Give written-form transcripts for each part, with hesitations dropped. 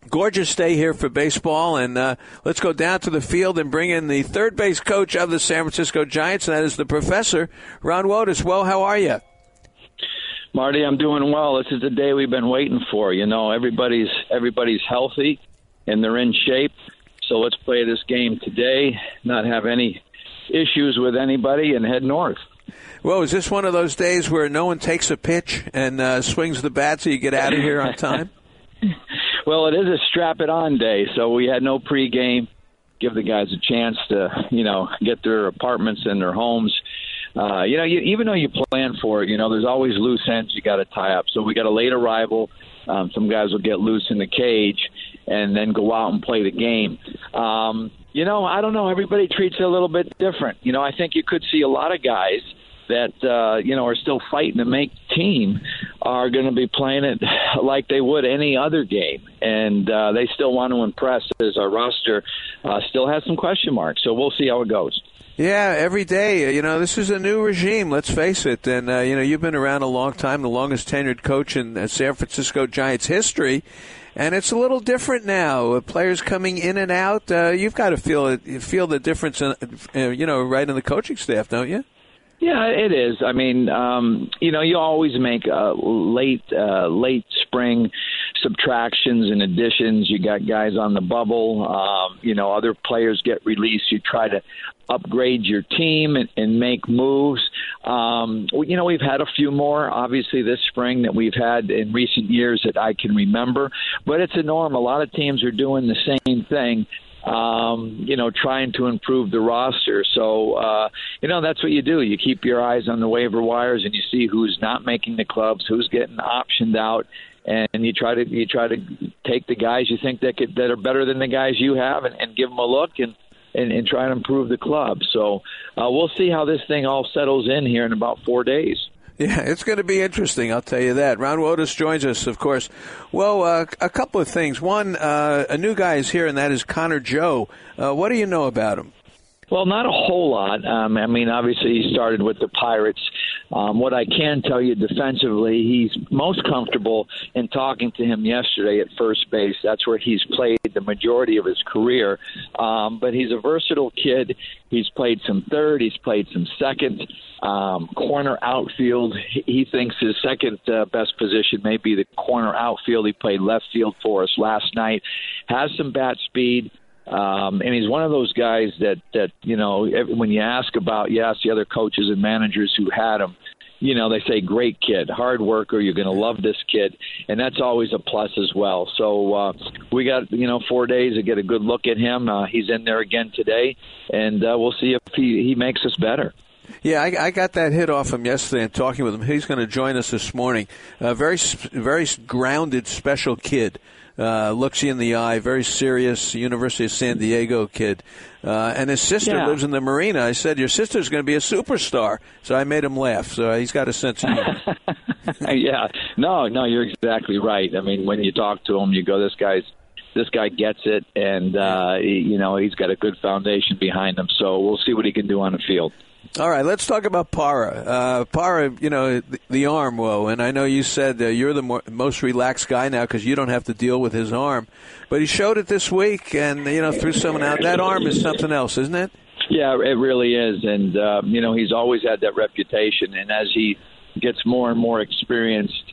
Gorgeous day here for baseball, and let's go down to the field and bring in the third base coach of the San Francisco Giants, and that is the professor, Ron Wotus. Well, how are you? Marty, I'm doing well. This is the day we've been waiting for. You know, everybody's healthy, and they're in shape, so let's play this game today, not have any issues with anybody, and head north. Well, is this one of those days where no one takes a pitch and swings the bat so you get out of here on time? Well, it is a strap-it-on day, so we had no pregame. Give the guys a chance to, get their apartments and their homes. Even though you plan for it, there's always loose ends you got to tie up. So we got a late arrival. Some guys will get loose in the cage and then go out and play the game. I don't know. Everybody treats it a little bit different. I think you could see a lot of guys that, are still fighting to make the team are going to be playing it like they would any other game. And they still want to impress as our roster still has some question marks. So we'll see how it goes. Yeah, every day. This is a new regime, let's face it. And, you've been around a long time, the longest tenured coach in San Francisco Giants history. And it's a little different now. Players coming in and out. You've got to feel the difference, right in the coaching staff, don't you? Yeah, it is. I mean, you always make late spring subtractions and additions. You got guys on the bubble. Other players get released. You try to upgrade your team and make moves. We've had a few more, obviously, this spring that we've had in recent years that I can remember. But it's a norm. A lot of teams are doing the same thing. Trying to improve the roster. So, that's what you do. You keep your eyes on the waiver wires and you see who's not making the clubs, who's getting optioned out, and you try to take the guys you think that are better than the guys you have and give them a look and try to improve the club. So we'll see how this thing all settles in here in about 4 days. Yeah, it's going to be interesting, I'll tell you that. Ron Wotus joins us, of course. Well, a couple of things. One, a new guy is here, and that is Connor Joe. What do you know about him? Well, not a whole lot. Obviously he started with the Pirates. What I can tell you defensively, he's most comfortable in talking to him yesterday at first base. That's where he's played the majority of his career. But he's a versatile kid. He's played some third. He's played some second. Corner outfield. He thinks his second best position may be the corner outfield. He played left field for us last night. Has some bat speed. And he's one of those guys that when you ask the other coaches and managers who had him, they say, great kid, hard worker, you're going to love this kid. And that's always a plus as well. So we got, 4 days to get a good look at him. He's in there again today, and we'll see if he makes us better. Yeah, I got that hit off him yesterday and talking with him. He's going to join us this morning. Very, very grounded, special kid. Looks you in the eye, very serious University of San Diego kid. And his sister lives in the marina. I said, your sister's going to be a superstar. So I made him laugh. So he's got a sense of humor. Yeah. No, you're exactly right. I mean, when you talk to him, you go, this guy gets it, and, he's got a good foundation behind him. So we'll see what he can do on the field. All right, let's talk about Parra. Parra, the arm, and I know you said you're the most relaxed guy now because you don't have to deal with his arm. But he showed it this week, and, threw someone out. That arm is something else, isn't it? Yeah, it really is. And, he's always had that reputation. And as he gets more and more experienced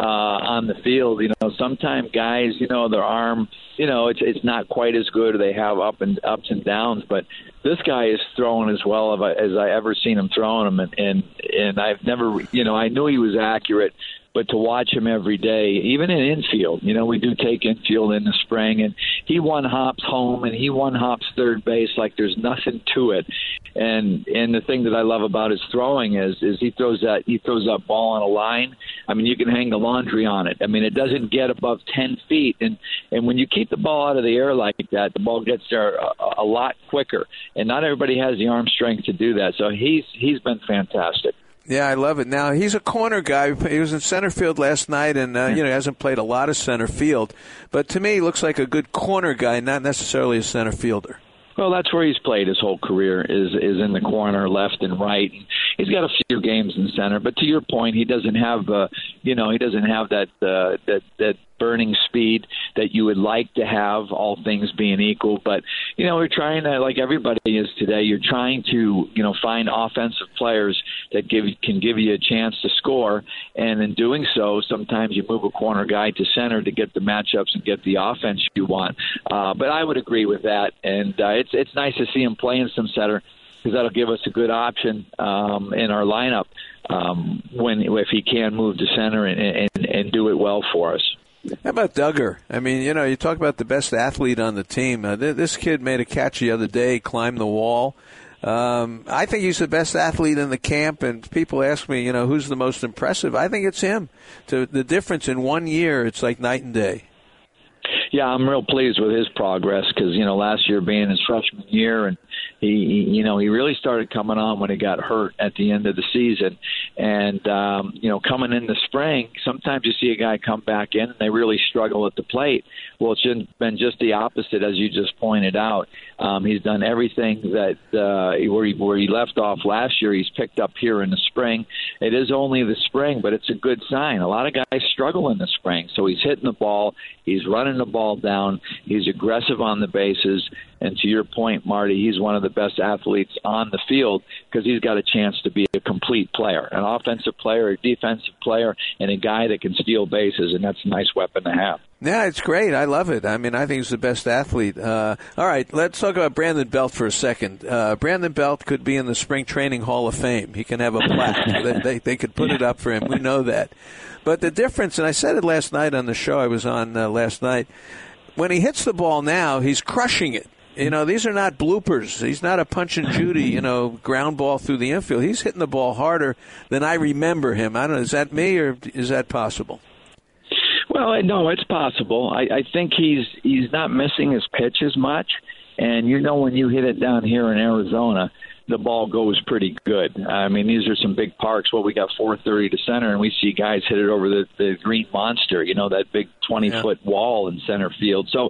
on the field, sometimes guys, their arm, it's not quite as good. They have ups and downs, but this guy is throwing as well as I ever seen him throwing them, and I've never, I knew he was accurate, but to watch him every day, even in infield, we do take infield in the spring, and he one hops home and he one hops third base like there's nothing to it. And the thing that I love about his throwing is he throws that ball on a line. I mean, you can hang the laundry on it. I mean, it doesn't get above 10 feet. And when you keep the ball out of the air like that, the ball gets there a lot quicker. And not everybody has the arm strength to do that. So he's been fantastic. Yeah, I love it. Now, he's a corner guy. He was in center field last night, and he hasn't played a lot of center field. But to me, he looks like a good corner guy, not necessarily a center fielder. Well, that's where he's played his whole career is in the corner, left and right. He's got a few games in center, but to your point, he doesn't have that burning speed that you would like to have, all things being equal. But, we're trying to, like everybody is today, you're trying to, find offensive players that can give you a chance to score. And in doing so, sometimes you move a corner guy to center to get the matchups and get the offense you want. But I would agree with that. And it's nice to see him playing some center, because that'll give us a good option in our lineup if he can move to center and do it well for us. How about Duggar? I mean, you talk about the best athlete on the team. This kid made a catch the other day, climbed the wall. I think he's the best athlete in the camp, and people ask me, who's the most impressive? I think it's him. The difference in 1 year, it's like night and day. Yeah, I'm real pleased with his progress because, last year being his freshman year, and he really started coming on when he got hurt at the end of the season. And, coming in the spring, sometimes you see a guy come back in and they really struggle at the plate. Well, it's been just the opposite, as you just pointed out. He's done everything that where he left off last year, he's picked up here in the spring. It is only the spring, but it's a good sign. A lot of guys struggle in the spring. So he's hitting the ball, he's running the ball down, he's aggressive on the bases. And to your point, Marty, he's one of the best athletes on the field because he's got a chance to be a complete player, an offensive player, a defensive player, and a guy that can steal bases, and that's a nice weapon to have. Yeah, it's great. I love it. I mean, I think he's the best athlete. All right, let's talk about Brandon Belt for a second. Brandon Belt could be in the Spring Training Hall of Fame. He can have a plaque. they could put it up for him. We know that. But the difference, and I said it last night on the show I was on last night, when he hits the ball now, he's crushing it. These are not bloopers. He's not a Punch and Judy, ground ball through the infield. He's hitting the ball harder than I remember him. I don't know, is that me or is that possible? Well, no, it's possible. I think he's not missing his pitch as much. And, when you hit it down here in Arizona, the ball goes pretty good. I mean, these are some big parks. Well, we got 430 to center, and we see guys hit it over the green monster, that big 20-foot wall in center field. So,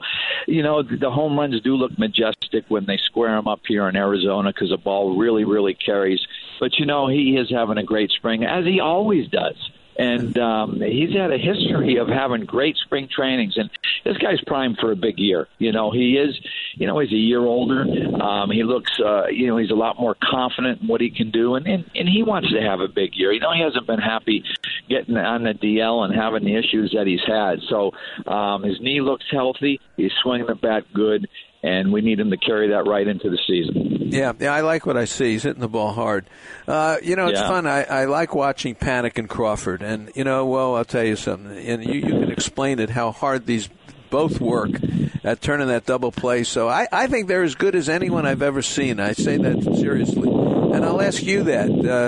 the home runs do look majestic when they square them up here in Arizona because the ball really, really carries. But, he is having a great spring, as he always does. And he's had a history of having great spring trainings. And this guy's primed for a big year. He is, he's a year older. He looks, he's a lot more confident in what he can do. And he wants to have a big year. He hasn't been happy getting on the DL and having the issues that he's had. So his knee looks healthy. He's swinging the bat good. And we need him to carry that right into the season. Yeah, I like what I see. He's hitting the ball hard. It's fun. I like watching Panik and Crawford. And, I'll tell you something. And you can explain it, how hard these both work at turning that double play. So I think they're as good as anyone I've ever seen. I say that seriously. And I'll ask you that.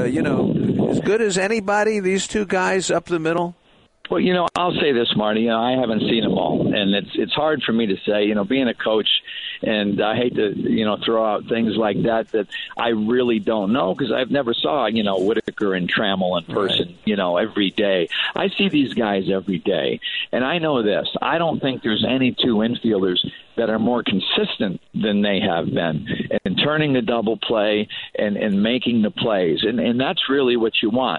As good as anybody, these two guys up the middle? Well, I'll say this, Marty. I haven't seen them all, and it's hard for me to say. Being a coach, and I hate to throw out things like that I really don't know because I've never saw Whitaker and Trammell in person, right. Every day. I see these guys every day, and I know this. I don't think there's any two infielders that are more consistent than they have been in turning the double play and making the plays, and that's really what you want.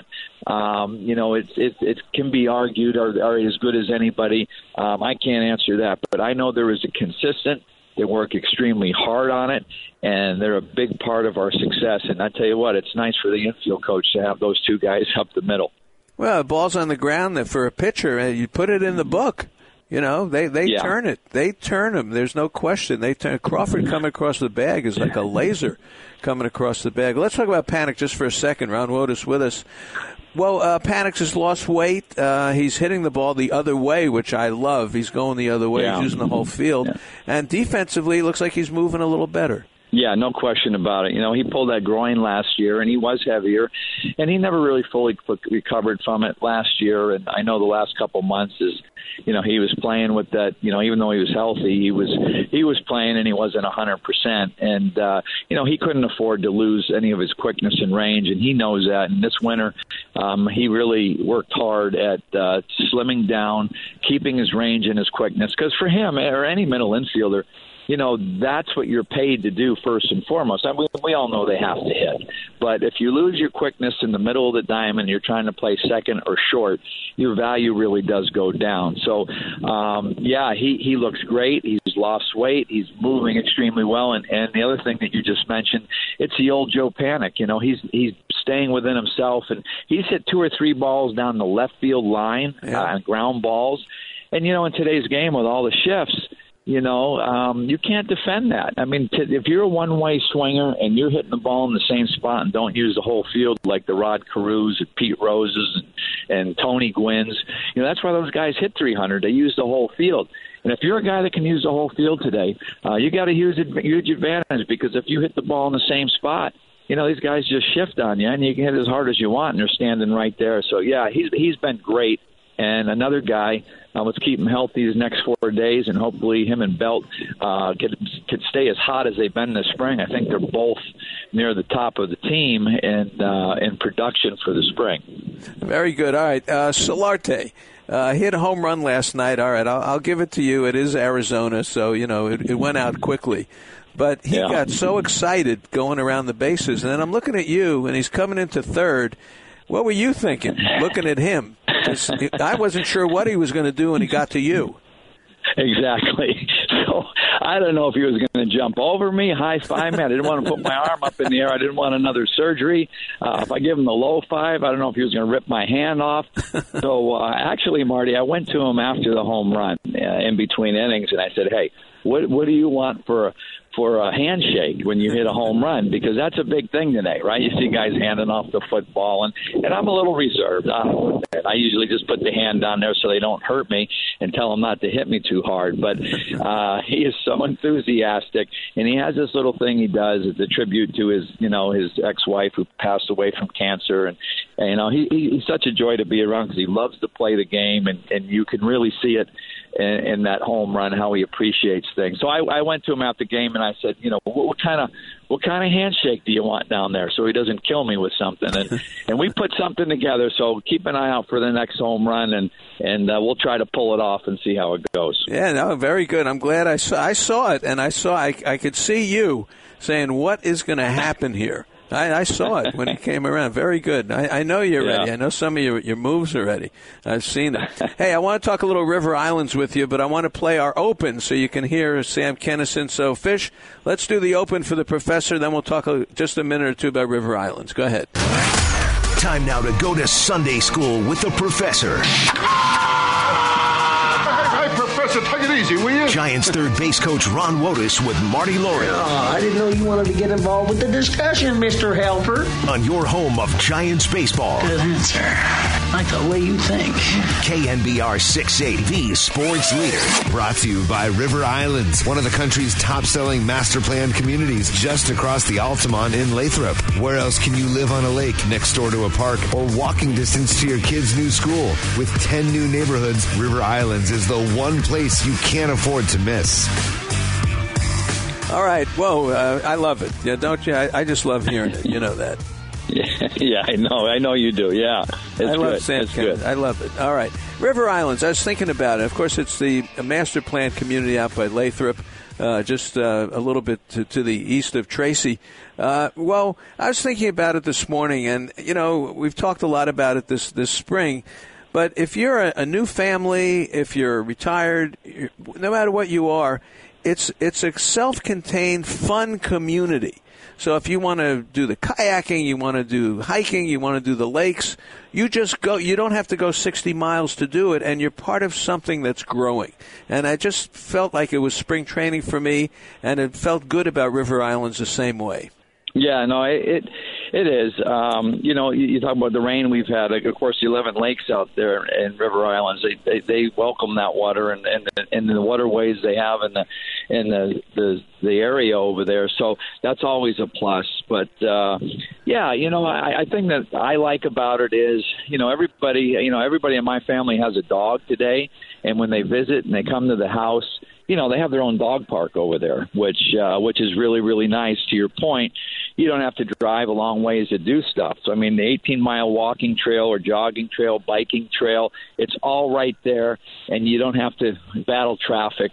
It can be argued are as good as anybody. I can't answer that, but I know there is a consistent. They work extremely hard on it, and they're a big part of our success. And I tell you what, it's nice for the infield coach to have those two guys up the middle. Well, the ball's on the ground that for a pitcher, you put it in the book. They turn it. They turn them. There's no question. They turn. Crawford coming across the bag is like a laser coming across the bag. Let's talk about Panik just for a second. Ron Wotus with us. Well, Panik has lost weight. He's hitting the ball the other way, which I love. He's going the other way. Yeah. He's using the whole field. Yeah. And defensively, it looks like he's moving a little better. Yeah, no question about it. He pulled that groin last year, and he was heavier, and he never really fully recovered from it last year. And I know the last couple months is, he was playing with that. Even though he was healthy, he was playing, and he wasn't 100%. And he couldn't afford to lose any of his quickness and range, and he knows that. And this winter, he really worked hard at slimming down, keeping his range and his quickness. Because for him, or any middle infielder, that's what you're paid to do first and foremost. I mean, we all know they have to hit. But if you lose your quickness in the middle of the diamond, you're trying to play second or short, your value really does go down. So, he looks great. He's lost weight. He's moving extremely well. And the other thing that you just mentioned, it's the old Joe Panik. He's staying within himself, and he's hit 2 or 3 balls down the left field line, ground balls. And, in today's game with all the shifts, you can't defend that. I mean, if you're a one-way swinger and you're hitting the ball in the same spot and don't use the whole field like the Rod Carews and Pete Roses and Tony Gwynns, that's why those guys hit 300. They use the whole field. And if you're a guy that can use the whole field today, you got a huge advantage, because if you hit the ball in the same spot, these guys just shift on you, and you can hit as hard as you want, and they're standing right there. So, he's been great. And another guy, let's keep him healthy these next 4 days, and hopefully him and Belt could stay as hot as they've been this spring. I think they're both near the top of the team in production for the spring. Very good. All right, Solarte. Hit a home run last night. All right, I'll give it to you. It is Arizona, so, it went out quickly. But he got so excited going around the bases. And then I'm looking at you, and he's coming into third. What were you thinking, looking at him? I wasn't sure what he was going to do when he got to you. Exactly. So I don't know if he was going to jump over me, high-five me. I didn't want to put my arm up in the air. I didn't want another surgery. If I give him the low five, I don't know if he was going to rip my hand off. So actually, Marty, I went to him after the home run in between innings, and I said, hey, what do you want for a handshake when you hit a home run? Because that's a big thing today, right? You see guys handing off the football, and I'm a little reserved. I usually just put the hand down there so they don't hurt me and tell them not to hit me too hard. But he is so enthusiastic, and he has this little thing he does as a tribute to his ex-wife who passed away from cancer, and he's such a joy to be around because he loves to play the game, and you can really see it in that home run, how he appreciates things. So I went to him after the game and I said, what kind of handshake do you want down there so he doesn't kill me with something? And we put something together. So keep an eye out for the next home run, and we'll try to pull it off and see how it goes. Yeah, no, very good. I'm glad I saw it, and I could see you saying, what is going to happen here? I saw it when he came around. Very good. I know you're ready. I know some of your moves are ready. I've seen them. Hey, I want to talk a little River Islands with you, but I want to play our Open so you can hear Sam Kennison. So, Fish, let's do the Open for the Professor, then we'll talk just a minute or two about River Islands. Go ahead. Time now to go to Sunday school with the Professor. Professor, take it easy, will you? Giants third base coach Ron Wotus with Marty Laurie. Oh, I didn't know you wanted to get involved with the discussion, Mr. Helper. On your home of Giants baseball. Good answer. I like the way you think. KNBR 680, the sports leader. Brought to you by River Islands, one of the country's top-selling master planned communities just across the Altamont in Lathrop. Where else can you live on a lake next door to a park or walking distance to your kid's new school? With 10 new neighborhoods, River Islands is the one place you can't afford to miss. All right. Whoa, I love it. Yeah, don't you? I just love hearing it. You know that. Yeah, I know. I know you do. Yeah. I love Sam Kennison. I love it. All right. River Islands, I was thinking about it. Of course, it's the master plan community out by Lathrop, just a little bit to the east of Tracy. Well, I was thinking about it this morning, and, we've talked a lot about it this spring. But if you're a new family, if you're retired, no matter what you are, it's a self-contained, fun community. So if you want to do the kayaking, you want to do hiking, you want to do the lakes, you just go. You don't have to go 60 miles to do it, and you're part of something that's growing. And I just felt like it was spring training for me, and it felt good about River Islands the same way. Yeah, no, it is. You talk about the rain we've had. Of course, the 11 lakes out there in River Islands, they welcome that water and the waterways they have in the area over there. So that's always a plus. But I think that I like about it is, everybody in my family has a dog today, and when they visit and they come to the house, they have their own dog park over there, which is really, really nice. To your point, you don't have to drive a long ways to do stuff. So, the 18-mile walking trail or jogging trail, biking trail, it's all right there, and you don't have to battle traffic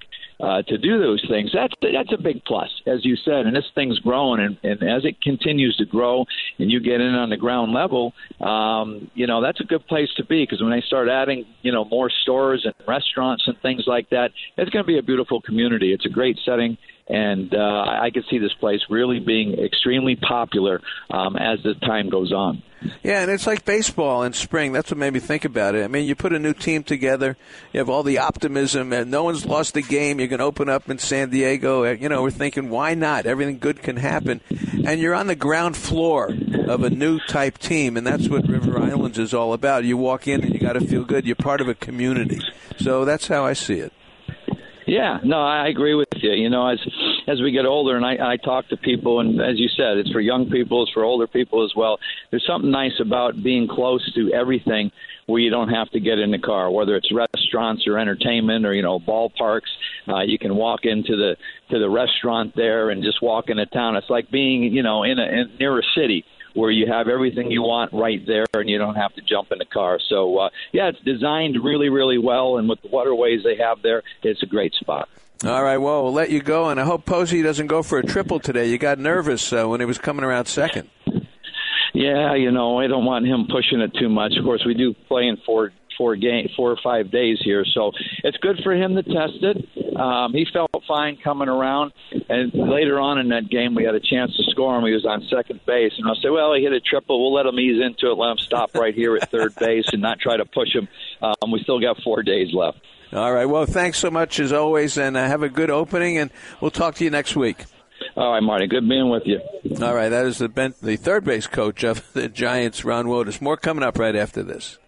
to do those things. That's a big plus, as you said. And this thing's growing, and as it continues to grow, and you get in on the ground level, that's a good place to be, because when they start adding, more stores and restaurants and things like that, it's going to be a beautiful community. It's a great setting. And I could see this place really being extremely popular as the time goes on. Yeah, and it's like baseball in spring. That's what made me think about it. I mean, you put a new team together, you have all the optimism, and no one's lost a game. You can open up in San Diego. We're thinking, why not? Everything good can happen. And you're on the ground floor of a new type team, and that's what River Islands is all about. You walk in and you got to feel good. You're part of a community. So that's how I see it. Yeah, no, I agree with you. As we get older, and I talk to people, and as you said, it's for young people, it's for older people as well. There's something nice about being close to everything where you don't have to get in the car, whether it's restaurants or entertainment or, ballparks. You can walk into the restaurant there and just walk into town. It's like being, near a city where you have everything you want right there and you don't have to jump in the car. So, it's designed really, really well, and with the waterways they have there, it's a great spot. All right, well, we'll let you go, and I hope Posey doesn't go for a triple today. You got nervous when he was coming around second. Yeah, I don't want him pushing it too much. Of course, we do play in 4 or 5 days here, so it's good for him to test it. He felt fine coming around, and later on in that game we had a chance to score him. He was on second base, and I'll say, well, he hit a triple. We'll let him ease into it, let him stop right here at third base and not try to push him. We still got 4 days left. All right, well, thanks so much as always, and have a good opening, and we'll talk to you next week. All right, Marty, good being with you. All right, that is the third base coach of the Giants, Ron Wotus. More coming up right after this.